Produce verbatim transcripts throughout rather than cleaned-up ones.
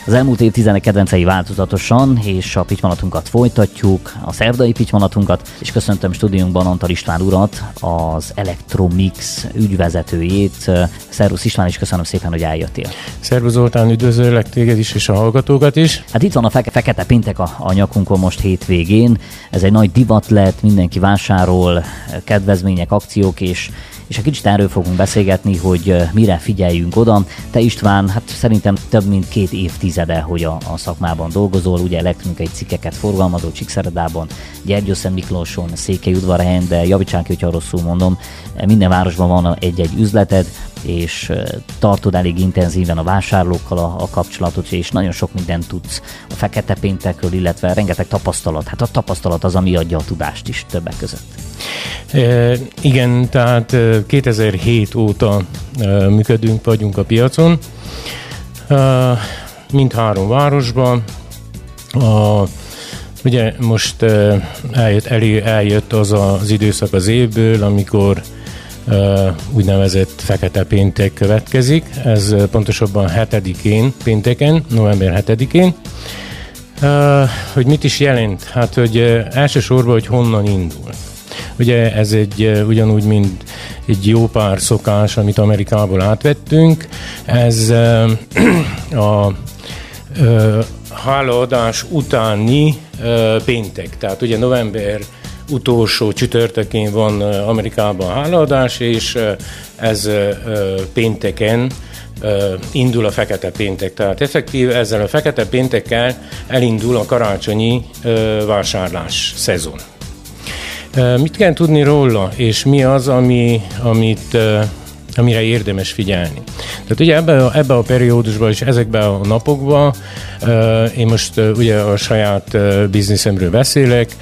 Az elmúlt évtizedek kedvencei változatosan, és a pitymanatunkat folytatjuk, a szerdai pitymanatunkat, és köszöntöm stúdiunkban Antal István urat, az Electromix ügyvezetőjét. Szervusz István, és köszönöm szépen, hogy eljöttél. Szervusz Zoltán, üdvözöllek téged is, és a hallgatókat is. Hát itt van a fe- fekete péntek a, a nyakunkon most hétvégén. Ez egy nagy divat lett, mindenki vásárol, kedvezmények, akciók, és és egy kicsit erről fogunk beszélgetni, hogy mire figyeljünk oda. Te István, hát szerintem több mint két évtizede, hogy a, a szakmában dolgozol, ugye elektronikai cikkeket forgalmazol Csíkszeredában, Gyergyószent Miklóson, Székelyudvarhelyen, de javítsák ki, hogyha rosszul mondom, minden városban van egy-egy üzleted, és tartod elég intenzíven a vásárlókkal a, a kapcsolatot, és nagyon sok mindent tudsz a fekete péntekről, illetve rengeteg tapasztalat. Hát a tapasztalat az, ami adja a tudást is többek között. E, igen, tehát kétezer-hét óta e, működünk, vagyunk a piacon, e, mind három városban. A, ugye most e, eljött, elé, eljött az az időszak az évből, amikor Uh, úgynevezett fekete péntek következik, ez uh, pontosabban hetedikén, pénteken, november hetedikén. Uh, hogy mit is jelent? Hát, hogy uh, elsősorban, hogy honnan indul. Ugye ez egy uh, ugyanúgy, mint egy jó pár szokás, amit Amerikából átvettünk. Ez uh, a uh, hálaadás utáni uh, péntek, tehát ugye november utolsó csütörtökén van Amerikában hálaadás, és ez pénteken indul a fekete péntek. Tehát effektív ezzel a fekete péntekkel elindul a karácsonyi vásárlás szezon. Mit kell tudni róla, és mi az, ami, amit, amire érdemes figyelni? Tehát ugye ebben a, ebbe a periódusban és ezekben a napokban, én most ugye a saját bizniszemről beszélek,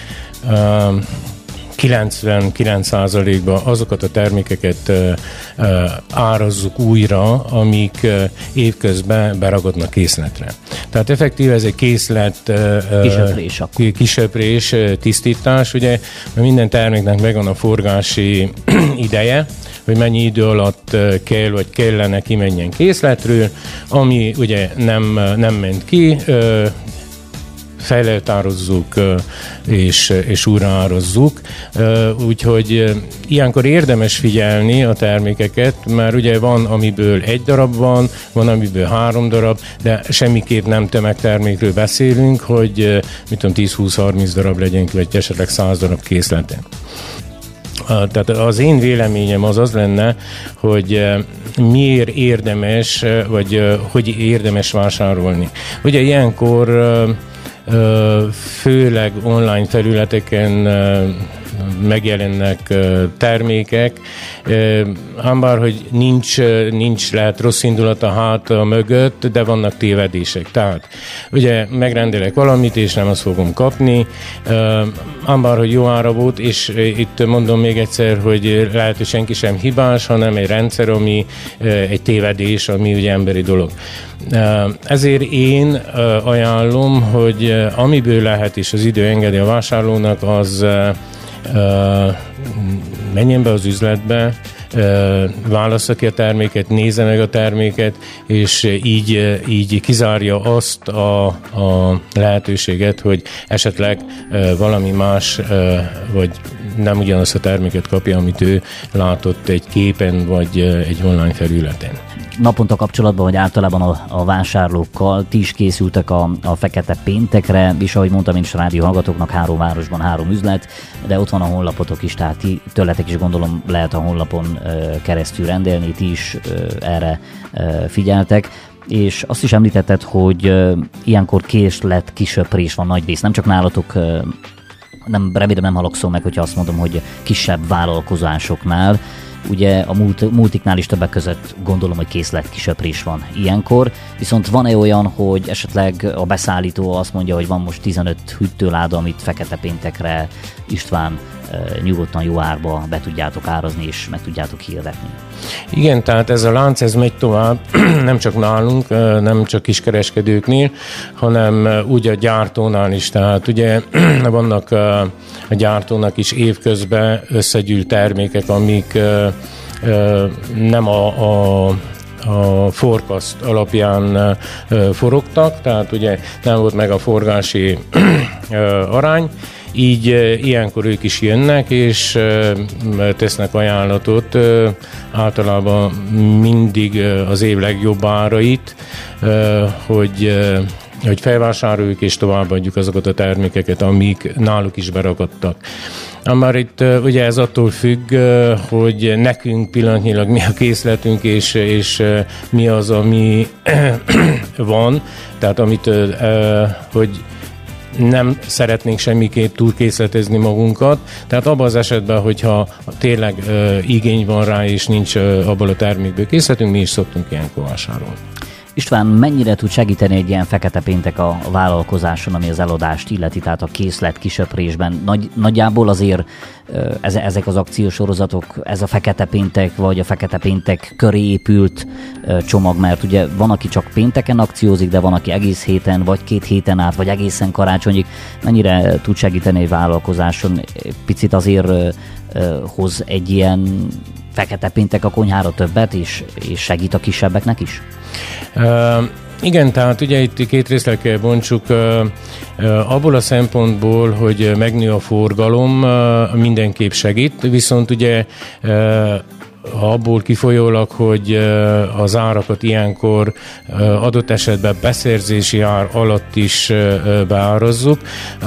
kilencvenkilenc százalékban azokat a termékeket uh, uh, árazzuk újra, amik uh, évközben beragadnak készletre. Tehát effektív ez egy készlet, uh, kisöprés, uh, kisöprés, uh, tisztítás, ugye, mert minden terméknek megvan a forgási ideje, hogy mennyi idő alatt uh, kell, vagy kellene kimenjen készletről, ami ugye nem, nem ment ki, uh, fejleltározzuk és, és újraárazzuk. Úgyhogy ilyenkor érdemes figyelni a termékeket, mert ugye van, amiből egy darab van, van, amiből három darab, de semmiképp nem tömegtermékről beszélünk, hogy mit tudom, tíz-húsz-harminc darab legyen, vagy esetleg száz darab készleten. Tehát az én véleményem az az lenne, hogy miért érdemes, vagy hogy érdemes vásárolni. Ugye ilyenkor főleg online felületeken megjelennek termékek, ám bár, hogy nincs, nincs lehet rossz indulat a háta mögött, de vannak tévedések. Tehát ugye megrendelek valamit, és nem azt fogom kapni, ám bár, hogy jó ára volt, és itt mondom még egyszer, hogy lehet, hogy senki sem hibás, hanem egy rendszer, ami egy tévedés, ami ugye emberi dolog. Ezért én ajánlom, hogy amiből lehet, és az idő engedi a vásárlónak, az Uh, menjen be az üzletbe, uh, válassza ki a terméket, nézze meg a terméket, és így, így kizárja azt a, a lehetőséget, hogy esetleg uh, valami más, uh, vagy nem ugyanazt a terméket kapja, amit ő látott egy képen, vagy uh, egy online felületen. Naponta kapcsolatban, vagy általában a, a vásárlókkal, ti is készültek a, a fekete péntekre, és ahogy mondtam én is a rádió hallgatóknak, három városban három üzlet, de ott van a honlapotok is, tehát ti, tőletek is gondolom lehet a honlapon ö, keresztül rendelni, ti is ö, erre ö, figyeltek. És azt is említetted, hogy ö, ilyenkor készlet, kisöprés van nagy rész, nem csak nálatok, ö, nem, remélem nem halakszom meg, hogyha azt mondom, hogy kisebb vállalkozásoknál. Ugye a multiknál is többek között gondolom, hogy készlet kisöprés van ilyenkor, viszont van-e olyan, hogy esetleg a beszállító azt mondja, hogy van most tizenöt hűtőláda, amit fekete péntekre István nyugodtan jó árba be tudjátok árazni, és meg tudjátok hirdetni? Igen, tehát ez a lánc, ez megy tovább, nem csak nálunk, nem csak kiskereskedőknél, hanem úgy a gyártónál is. Tehát ugye vannak a gyártónak is évközben összegyűlt termékek, amik nem a, a a forecast alapján forogtak, tehát ugye nem volt meg a forgási arány, így ilyenkor ők is jönnek, és tesznek ajánlatot, általában mindig az év legjobb árait, hogy, hogy felvásároljuk és továbbadjuk azokat a termékeket, amik náluk is berakadtak. Már itt ugye ez attól függ, hogy nekünk pillanatnyilag mi a készletünk, és, és mi az, ami van, tehát amit, hogy nem szeretnénk semmiképp túlkészletezni magunkat, tehát abban az esetben, hogyha tényleg igény van rá, és nincs abból a termékből készletünk, mi is szoktunk ilyenkor vásárolni. István, mennyire tud segíteni egy ilyen fekete péntek a vállalkozáson, ami az eladást illeti, tehát a készlet kisöprésben? Nagy, nagyjából azért ezek az akciósorozatok, ez a fekete péntek, vagy a fekete péntek köré épült csomag, mert ugye van, aki csak pénteken akciózik, de van, aki egész héten, vagy két héten át, vagy egészen karácsonyig. Mennyire tud segíteni egy vállalkozáson? Picit azért hoz egy ilyen fekete péntek a konyhára többet, és, és segít a kisebbeknek is? Uh, igen, tehát ugye itt két részre kell bontsuk, uh, uh, abból a szempontból, hogy megnő a forgalom, uh, mindenképp segít, viszont ugye uh, abból kifolyólag, hogy az árakat ilyenkor adott esetben beszerzési ár alatt is beárazzuk,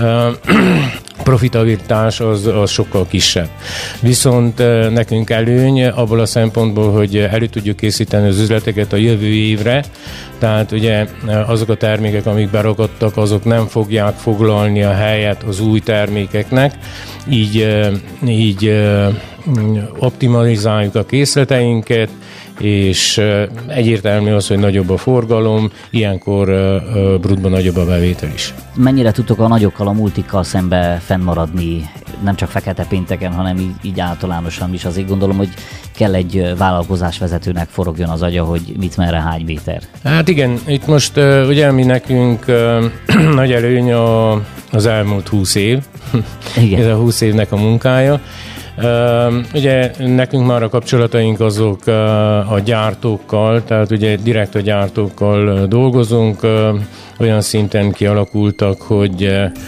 profitabilitás az, az sokkal kisebb. Viszont nekünk előny abból a szempontból, hogy elő tudjuk készíteni az üzleteket a jövő évre, tehát ugye azok a termékek, amik berakadtak, azok nem fogják foglalni a helyet az új termékeknek, így, így optimalizáljuk a készleteinket, és egyértelmű az, hogy nagyobb a forgalom, ilyenkor brutban nagyobb a bevétel is. Mennyire tudtok a nagyokkal, a multikkal szembe fennmaradni, nem csak fekete pénteken, hanem így, így általánosan is? Azért gondolom, hogy kell egy vállalkozásvezetőnek forogjon az agya, hogy mit, merre, hány méter. Hát igen, itt most ugye mi nekünk nagy előny a, az elmúlt húsz év, igen. Ez a húsz évnek a munkája. Uh, ugye nekünk már a kapcsolataink azok uh, a gyártókkal, tehát ugye direkt a gyártókkal dolgozunk, uh, olyan szinten kialakultak, hogy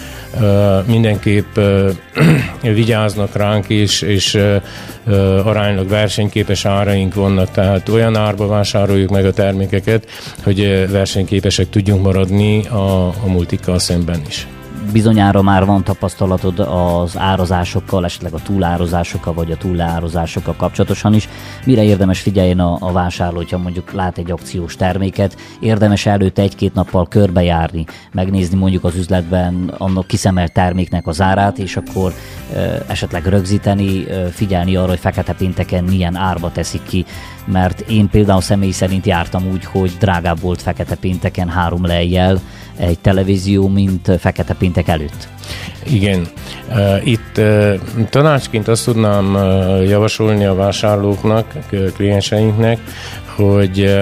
uh, mindenképp uh, vigyáznak ránk, és, és uh, aránylag versenyképes áraink vannak, tehát olyan árba vásároljuk meg a termékeket, hogy versenyképesek tudjunk maradni a, a multikkal szemben is. Bizonyára már van tapasztalatod az árazásokkal, esetleg a túlárazásokkal, vagy a túlárazásokkal kapcsolatosan is. Mire érdemes figyeljen a, a vásárló, hogyha mondjuk lát egy akciós terméket, érdemes előtte egy-két nappal körbejárni, megnézni mondjuk az üzletben annak kiszemelt terméknek az árát, és akkor e, esetleg rögzíteni, e, figyelni arra, hogy fekete pénteken milyen árba teszik ki, mert én például személy szerint jártam úgy, hogy drágább volt fekete pénteken három lejjel egy televízió, mint fekete péntek előtt. Igen. Itt tanácsként azt tudnám javasolni a vásárlóknak, klienseinknek, hogy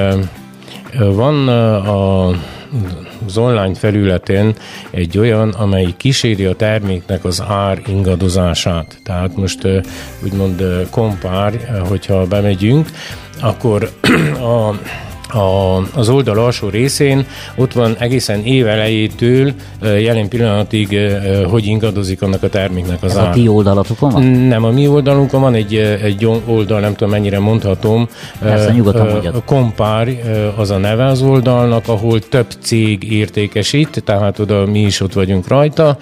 van a az online felületen egy olyan, amely kíséri a terméknek az ár ingadozását. Tehát most úgymond kompár, hogyha bemegyünk, akkor a A, az oldal alsó részén ott van egészen év elejétől jelen pillanatig, hogy ingadozik annak a terméknek az Ez ár. a ti oldalatokon van? Nem, a mi oldalunkon van egy, egy oldal, nem tudom mennyire mondhatom. Persze, nyugodtan mondjad. Kompár az a neve az oldalnak, ahol több cég értékesít, tehát oda mi is ott vagyunk rajta,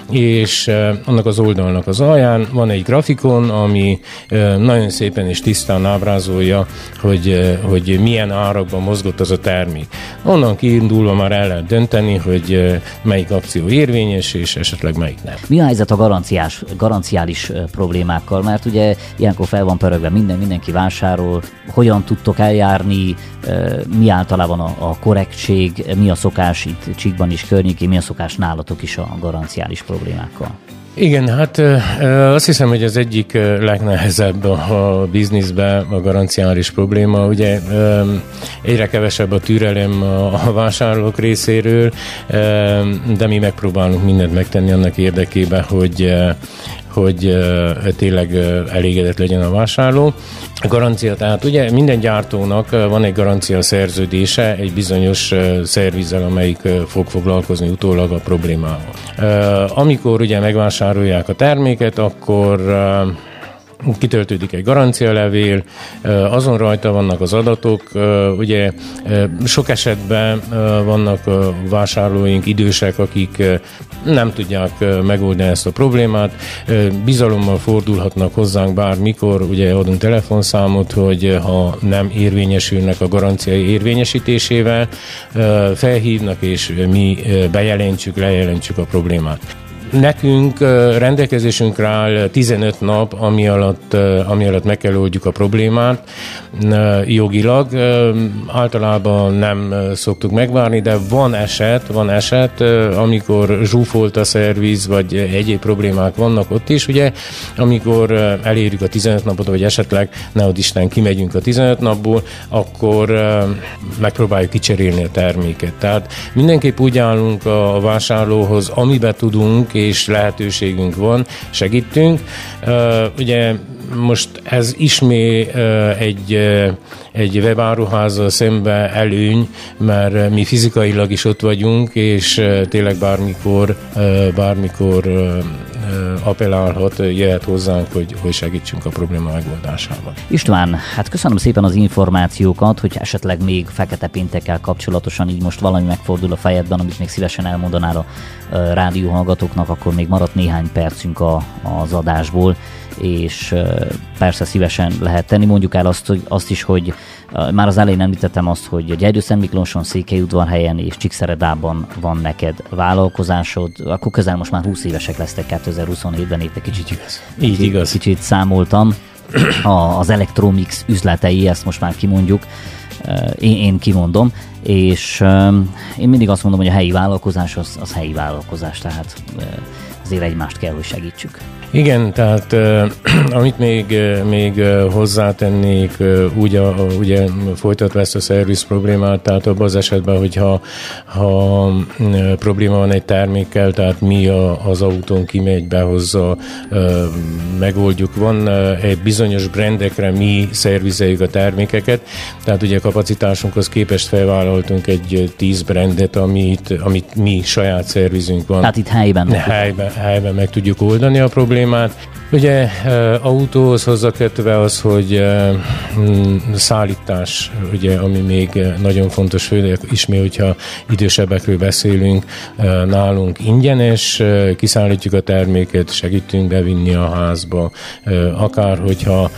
és annak az oldalnak az alján van egy grafikon, ami nagyon szépen és tisztán ábrázolja, hogy, hogy milyen árakban mozgott az a termék. Onnan kiindulva már el lehet dönteni, hogy melyik akció érvényes, és esetleg melyik nem. Mi a helyzet a garanciás, garanciális problémákkal? Mert ugye ilyenkor fel van pörögve minden, mindenki vásárol. Hogyan tudtok eljárni? Mi általában a, a korrektség? Mi a szokás itt Csíkban is, környékén? Mi a szokás nálatok is a garanciális problémákkal? Igen, hát azt hiszem, hogy az egyik legnehezebb a bizniszben a garanciális probléma. Ugye egyre kevesebb a türelem a vásárlók részéről, de mi megpróbálunk mindent megtenni annak érdekében, hogy hogy tényleg elégedett legyen a vásárló. A garancia, tehát ugye minden gyártónak van egy garancia szerződése egy bizonyos szervizzel, amelyik fog foglalkozni utólag a problémával. Amikor ugye megvásárolják a terméket, akkor kitöltődik egy garancialevél, azon rajta vannak az adatok, ugye sok esetben vannak vásárlóink idősek, akik nem tudják megoldani ezt a problémát, bizalommal fordulhatnak hozzánk bármikor, ugye adunk telefonszámot, hogy ha nem érvényesülnek a garanciai érvényesítésével, felhívnak és mi bejelentsük, lejelentsük a problémát. Nekünk rendelkezésünkre áll tizenöt nap, ami alatt, ami alatt meg kell oldjuk a problémát jogilag. Általában nem szoktuk megvárni, de van eset, van eset, amikor zsúfolt a szerviz, vagy egyéb problémák vannak ott is, ugye, amikor elérjük a tizenöt napot, vagy esetleg, nehogy Isten, kimegyünk a tizenöt napból, akkor megpróbáljuk kicserélni a terméket. Tehát mindenképp úgy állunk a vásárlóhoz, amiben tudunk, és lehetőségünk van, segítünk. Uh, ugye most ez ismét uh, egy, uh, egy webáruházzal szemben előny, mert mi fizikailag is ott vagyunk, és uh, tényleg bármikor, uh, bármikor uh, uh, appellálhat, jöhet hozzánk, hogy, hogy segítsünk a probléma megoldásában. István, hát köszönöm szépen az információkat, hogy esetleg még fekete péntekkel kapcsolatosan így most valami megfordul a fejedben, amit még szívesen elmondanál a rádióhallgatóknak, akkor még maradt néhány percünk a, az adásból, és persze szívesen lehet tenni. Mondjuk el azt, hogy, azt is, hogy már az elején említettem azt, hogy Gyergyőszentmiklóson, Székelyudvarhelyen és Csíkszeredában van neked vállalkozásod, akkor közel most már húsz évesek lesztek kétezer-huszonhétben, épp egy kicsit, igaz. Így igaz. kicsit számoltam. A, az Electromix üzletei, ezt most már kimondjuk, én, én kimondom, és én mindig azt mondom, hogy a helyi vállalkozás az, az helyi vállalkozás, tehát azért egymást kell, hogy segítsük. Igen, tehát uh, amit még, uh, még uh, hozzátennék, uh, úgy a, uh, ugye folytatva ezt a szerviz problémát, tehát abban az esetben, hogyha ha, uh, probléma van egy termékkel, tehát mi a, az autón kimegy, behozza, uh, megoldjuk. Van uh, egy bizonyos brandekre mi szervizeljük a termékeket, tehát ugye kapacitásunkhoz képest felvállaltunk egy tíz brandet, amit, amit mi saját szervizünk van. Tehát itt helyben. Helyben, helyben meg tudjuk oldani a problémát. Ugye autóhoz hozzákötve az, hogy szállítás, ugye, ami még nagyon fontos, főleg ismét, hogyha idősebbekről beszélünk, nálunk ingyenes, kiszállítjuk a terméket, segítünk bevinni a házba, akár hogyha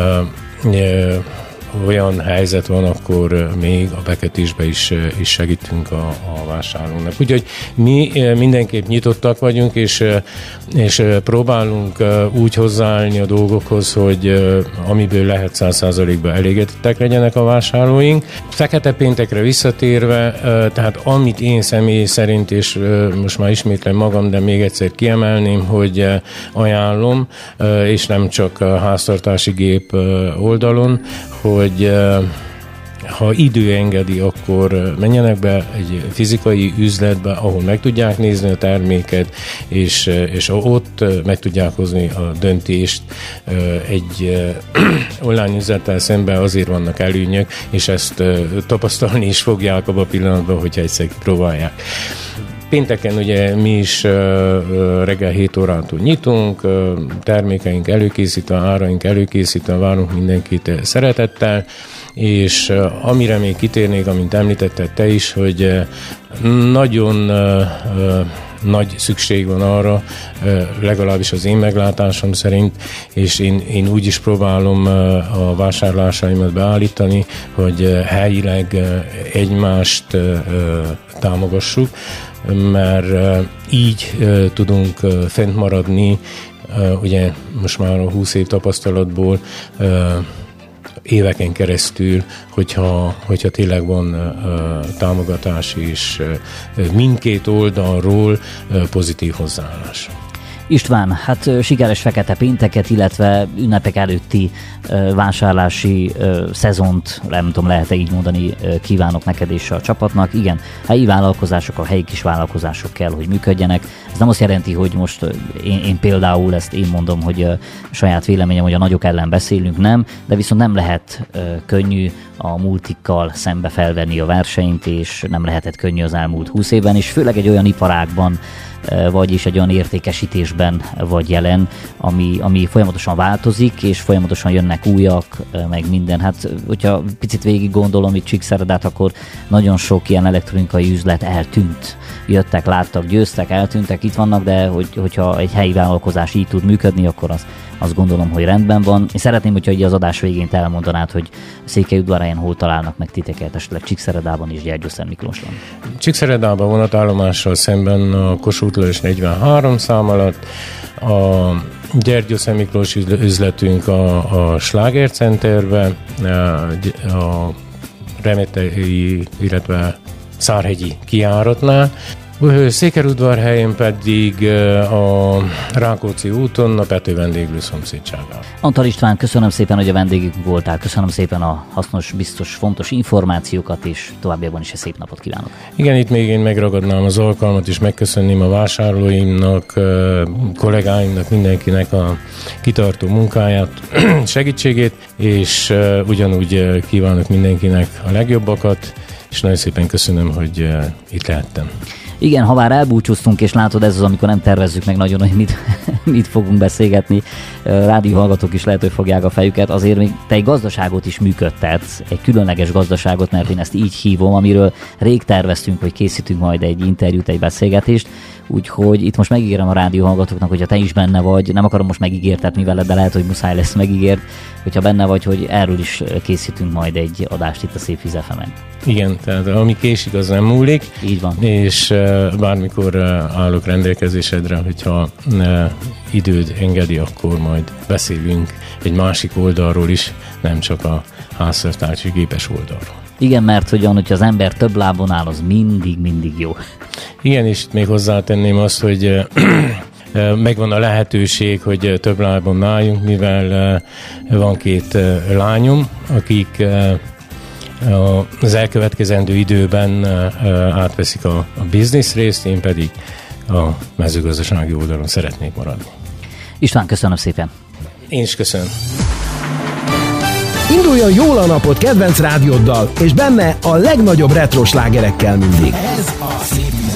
olyan helyzet van, akkor még a beketésbe is, is segítünk a, a vásárlónak. Úgyhogy mi mindenképp nyitottak vagyunk, és, és próbálunk úgy hozzáállni a dolgokhoz, hogy amiből lehet száz százalékban elégedettek legyenek a vásárlóink. Fekete péntekre visszatérve, tehát amit én személy szerint, és most már ismétlem magam, de még egyszer kiemelném, hogy ajánlom, és nem csak a háztartási gép oldalon, hogy ha idő engedi, akkor menjenek be egy fizikai üzletbe, ahol meg tudják nézni a terméket, és, és ott meg tudják hozni a döntést. Egy online üzlettel szemben azért vannak előnyök, és ezt tapasztalni is fogják abban a pillanatban, hogyha egyszer próbálják. Pénteken ugye mi is uh, reggel hét órától nyitunk, uh, termékeink előkészítve, áraink előkészítve, várunk mindenkit szeretettel, és uh, amire még kitérnék, amint említetted te is, hogy uh, nagyon uh, uh, nagy szükség van arra, legalábbis az én meglátásom szerint, és én, én úgy is próbálom a vásárlásaimat beállítani, hogy helyileg egymást támogassuk, mert így tudunk fent maradni, ugye most már a húsz év tapasztalatból éveken keresztül, hogyha, hogyha tényleg van uh, támogatás és uh, mindkét oldalról uh, pozitív hozzáállás. István, hát sikeres fekete pénteket, illetve ünnepek előtti vásárlási szezont, nem tudom, lehet-e így mondani, kívánok neked és a csapatnak. Igen, helyi vállalkozások, a helyi kis vállalkozások kell, hogy működjenek. Ez nem azt jelenti, hogy most én, én például ezt én mondom, hogy saját véleményem, hogy a nagyok ellen beszélünk, nem, de viszont nem lehet könnyű a multikkal szembe felvenni a versenyt, és nem lehetett könnyű az elmúlt húsz évben, és főleg egy olyan iparágban, vagyis egy olyan értékesítésben vagy jelen, ami, ami folyamatosan változik, és folyamatosan jönnek újak, meg minden. Hát, hogyha picit végig gondolom itt Csíkszeredát, akkor nagyon sok ilyen elektronikai üzlet eltűnt. Jöttek, láttak, győztek, eltűntek, itt vannak, de hogy, hogyha egy helyi vállalkozás így tud működni, akkor az, azt gondolom, hogy rendben van. Én szeretném, hogyha így az adás végén te elmondanád, hogy Székelyudvarhelyen hol találnak meg titeket, esetleg Csíkszeredában és Gyergyószentmiklóson. Csíkszeredában vonatállomással szemben a Kossuth Lajos negyvenhárom szám alatt, a Gyergyószentmiklós üzletünk a, a Sláger Centerben, a, a Remetei, illetve Szárhegyi kijáratnál. Székelyudvarhelyen pedig a Rákóczi úton, a Pető vendéglő szomszédságában. Antal István, köszönöm szépen, hogy a vendégünk voltál, köszönöm szépen a hasznos, biztos, fontos információkat, és továbbiakban is egy szép napot kívánok. Igen, itt még én megragadnám az alkalmat, és megköszönném a vásárlóimnak, kollégáimnak, mindenkinek a kitartó munkáját, segítségét, és ugyanúgy kívánok mindenkinek a legjobbakat, és nagyon szépen köszönöm, hogy itt lehettem. Igen, ha már elbúcsúztunk, és látod, ez az, amikor nem tervezzük meg nagyon, hogy mit, mit fogunk beszélgetni, rádióhallgatók is lehet, hogy fogják a fejüket, azért még te egy gazdaságot is működtetsz, egy különleges gazdaságot, mert én ezt így hívom, amiről rég terveztünk, hogy készítünk majd egy interjút, egy beszélgetést, úgyhogy itt most megígérem a rádióhallgatóknak, hogyha te is benne vagy, nem akarom most megígértetni veled, de lehet, hogy muszáj lesz megígért, hogyha benne vagy, hogy erről is készítünk majd egy adást itt a Szép Víz ef emen. Igen, tehát ami késik, az nem múlik. Így van. És uh, bármikor uh, állok rendelkezésedre, hogyha uh, időd engedi, akkor majd beszélünk egy másik oldalról is, nem csak a házszertartási gépes oldalról. Igen, mert hogyan, hogyha az ember több lábon áll, az mindig, mindig jó. Igen, és itt még hozzátenném azt, hogy uh, megvan a lehetőség, hogy több lábon álljunk, mivel uh, van két uh, lányom, akik uh, az elkövetkezendő időben átveszik a, a biznisz részt, én pedig a mezőgazdasági oldalon szeretnék maradni. István, köszönöm szépen! Én is köszönöm! Induljon jól a napot kedvenc rádióddal, és benne a legnagyobb retro slágerekkel mindig. Ez a Szép